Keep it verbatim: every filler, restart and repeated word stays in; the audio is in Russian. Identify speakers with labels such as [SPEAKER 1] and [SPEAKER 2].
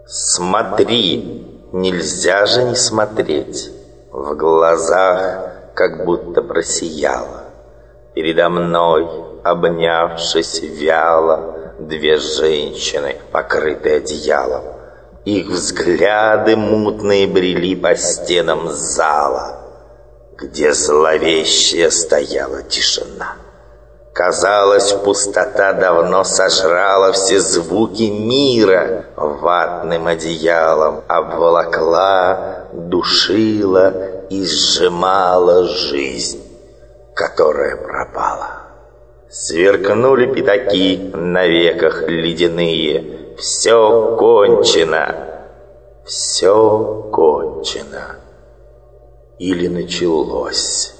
[SPEAKER 1] Смотри, нельзя же не смотреть. В глазах как будто просияло. Передо мной, обнявшись вяло, две женщины, покрытые одеялом. Их взгляды мутные брели по стенам зала, где зловещая стояла тишина. Казалось, пустота давно сожрала все звуки мира, ватным одеялом обволокла, душила и сжимала жизнь, которая пропала. Сверкнули пятаки на веках ледяные. Все кончено, все кончено. Или началось.